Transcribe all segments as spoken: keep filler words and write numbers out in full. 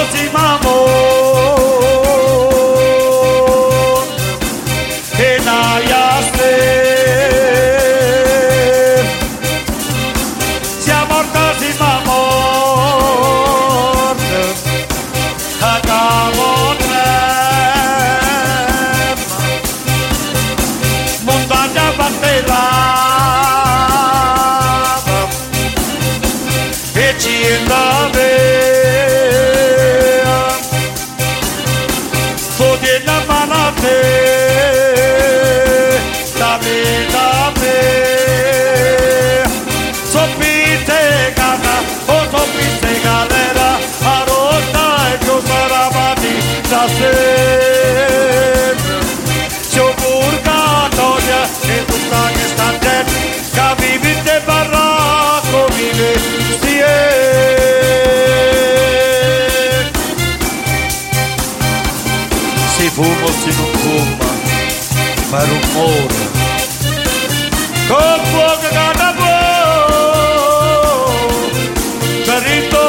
prossimo amor e naia ste siamo prossimo amor a cavo trem montagna batteva e ci andava si fumo si non fuma ma rumore con fuoco che canta buono per il tuo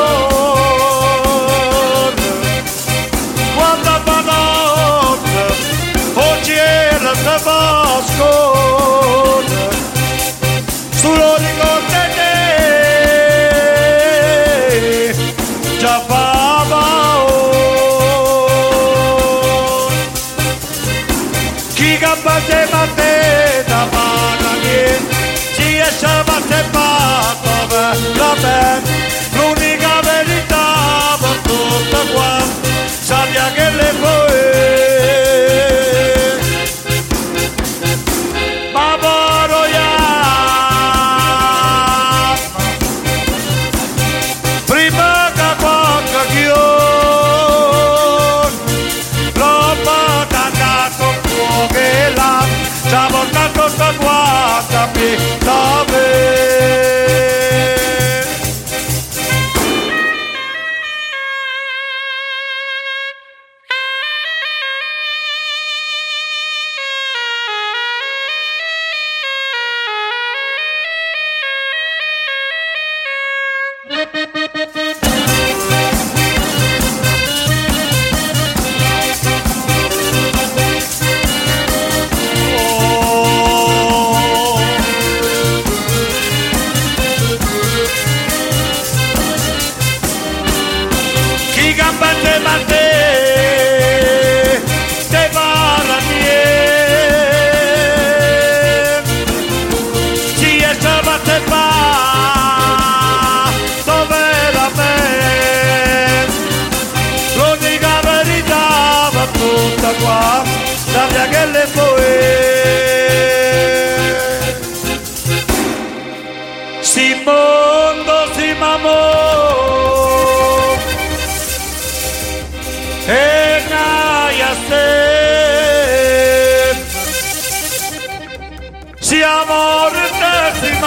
cuore quando va notte oggi era da bascone solo ricorda te già fava chi gambate batte da mano niente ci esciava se fatto la bene l'unica verità per tutto qua sappia che le poi ma vado ya prima che qualche chiude roba cagato che la siamo tanto sta qua capita gambate batte te barra bien si essa batte fa dov'era ben l'unica verità va tutta qua la via che le poi si mondo si mamò e naia ste siamo ritornati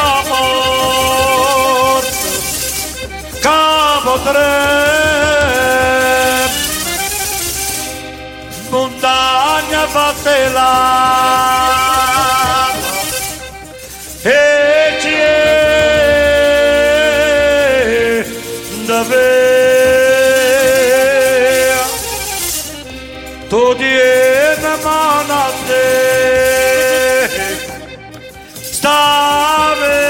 amor capo tre montagna fattela e ci è davvero tu tieni mano a te stave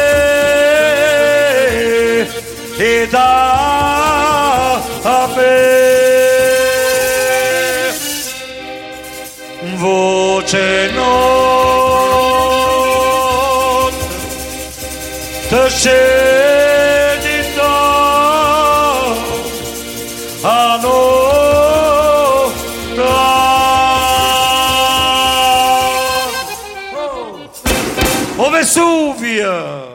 e da a me voce notte te scegli a noi O Vesuvia!